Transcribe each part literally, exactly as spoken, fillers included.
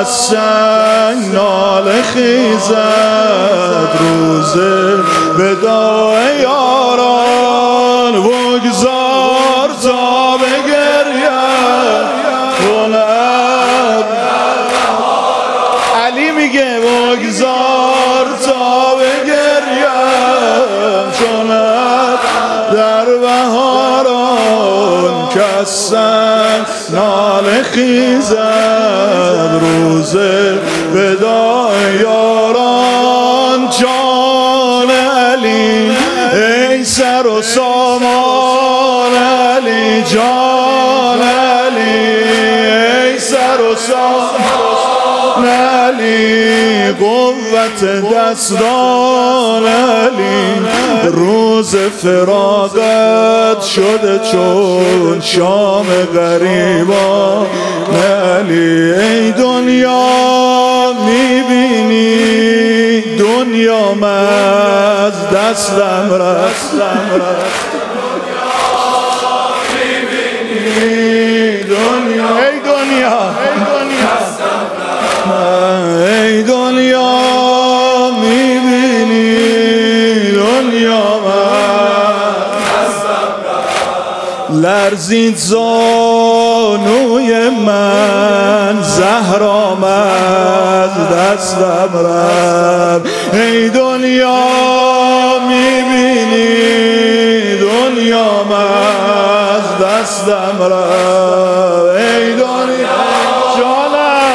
سنگ ناله خیزد روز وداع یاران بگذار تا بگرید کنم علی میگه بگذار تا بگرید چونت در بهاران کسن ناله خیزد روز وداع یاران جان علی ای سر و سامان علی جان علی ای سر و سامان علی قوت دستان علی روز فراقت شده چون شام غریبان علی ای دنیا میبینی دنیا از دستم رفت دنیا ای دنیا ای دنیا میبینی دنیا لرزید زانوی من زهرام از دستم رفت ای دنیا میبینی دنیا از دستم رفت ای دنیا جانم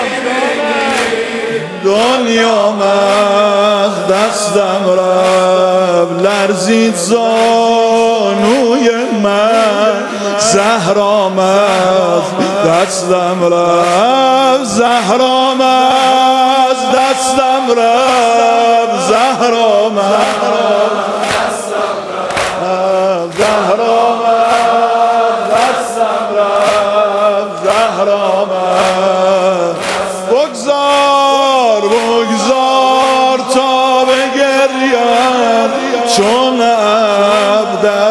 دنیا از دستم رفت لرزید زانوی من زهرام از دستم رفت زهرام از دستم رفت زهرام از دستم رفت زهرام از دستم رفت زهرام بگذار بگذار تا بگریم چون اب در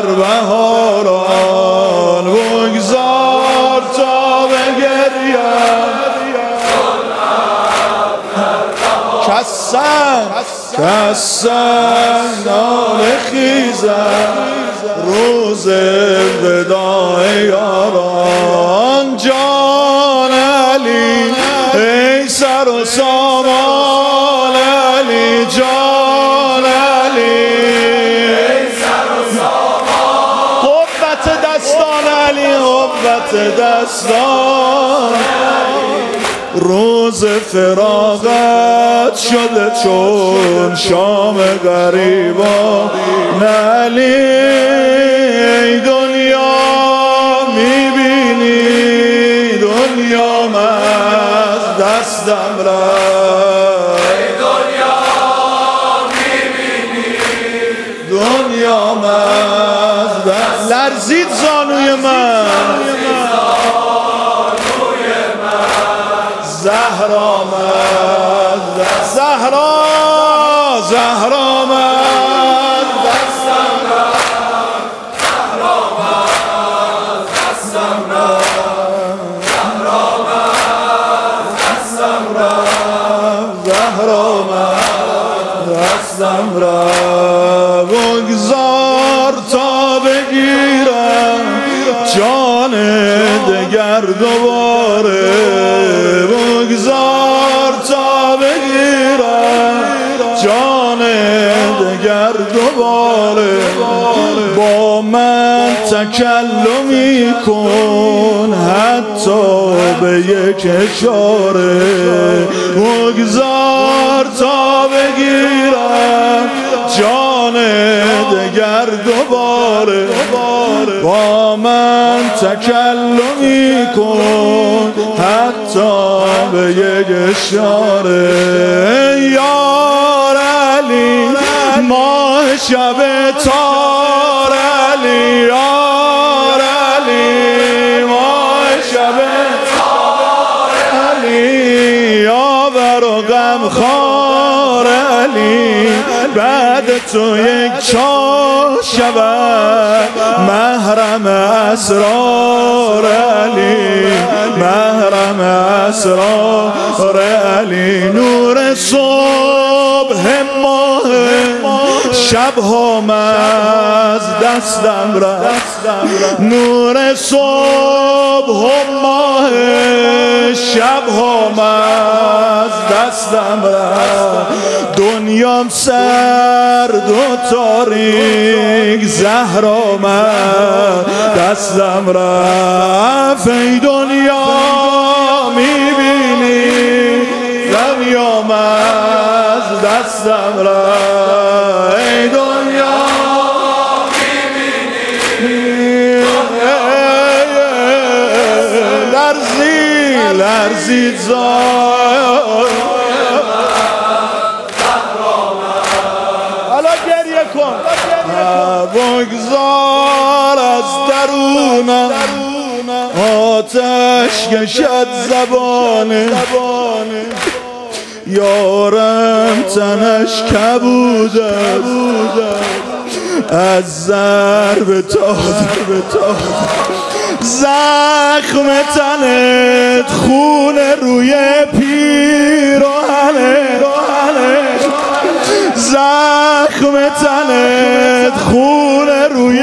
بهاران بگذار تا بگریم کسن کسن ناله خیزد روز وداع یاران جان علی ای سر و سامان علی جان علی ای سر و سامان قوت دستان علی قوت دستان روز فراقت شده چون شام غریبان علی ای دنیا میبینی دنیا از دستم رفت ای دنیا میبینی دنیا از دست لرزید زانوی من زهرام زهرا زهرام دستم رفت زهرام دستم رفت زهرام دستم رفت زهرام دستم رفت بگذار تا بگیرم جان دگر دوباره بگذار تا بگیرم جان دگر دوباره با من تکلمی کن حتی به یک اشاره بگذار تا بگیرم جان دگر دوباره با من تکلمی کن حتی به یک اشاره یار علی ماه شب تار علی یار علی ماه شب تار علی یاور و غم خار علی بعد تو یک چاشت شود محرم اسرار علی، محرم اسرار علی. نور صبح ماه شبها از دستم رفت، نور صبح ماه شبها از دستم رفت. دنیام سرد و تاریک زهرا من دستم رفت. ای دنیا میبینی دنیام از دستم رفت، ای دنیا میبینی لرزی لرزید زار. حالا گریه کن بگذار از درونم آتش کشد زبانه، یارم تنش کبوده از ضرب تا زخم تنت خون روی پیراهنه، زخم تنت خون روی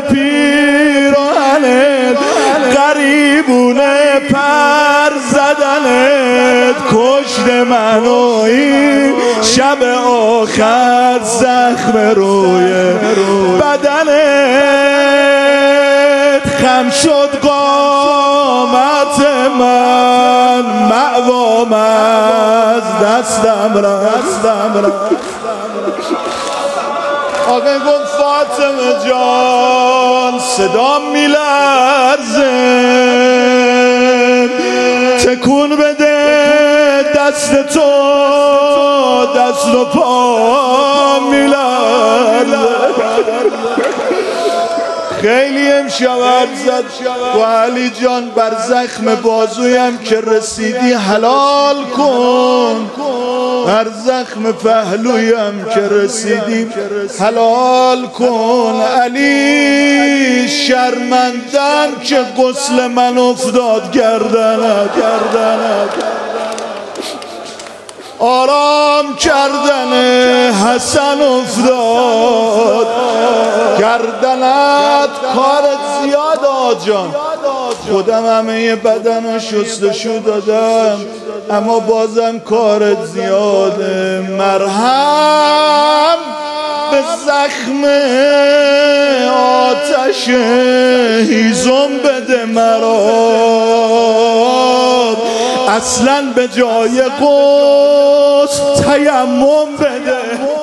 پیراهنت، غریبونه پر زدنت کشت منو این شب آخر. زخم روی بدنت خم شد قامت من، مأوام از دستم رفت. آقا گفت فاطمه جان صدام میلرزه، تکون بده دست تو، دست و پا میلرزه. خیلی امشب زد و علی جان بر زخم بازویم که رسیدی حلال کن، بر زخم پهلویم که رسیدی حلال کن. علی شرمندم که غسل من افتاد گردنت، آرام کردن حسن افتاد گردنت. کارت زیاد آجان، خودم همه بدن رو شستشو دادم اما بازم کارت زیاده. مرهم به زخم آتش هیزم بده مرا، اصلا به جای قوس تیمم بده.